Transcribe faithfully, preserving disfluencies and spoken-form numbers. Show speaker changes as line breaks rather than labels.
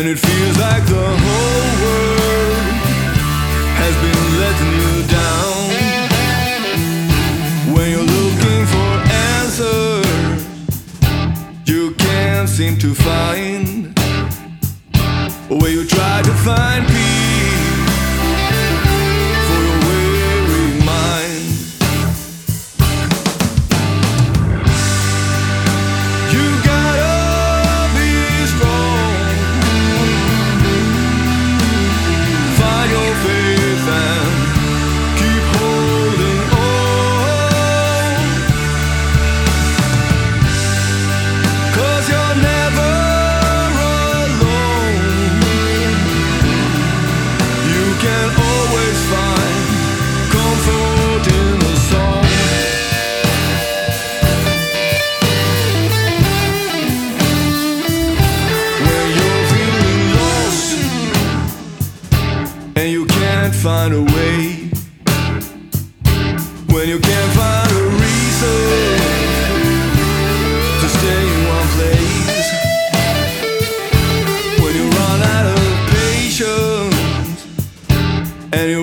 it feels like the whole world has been letting you down. When you're looking for answers you can't seem to find, where you try to find peace for your weary mind. You gotta be strong, find your faith and keep holding on, 'cause you're never alone. You can always find comfort in a song. When you're feeling lost and you can't find a way, when you can't find a reason to stay in one place, when you run out of patience and you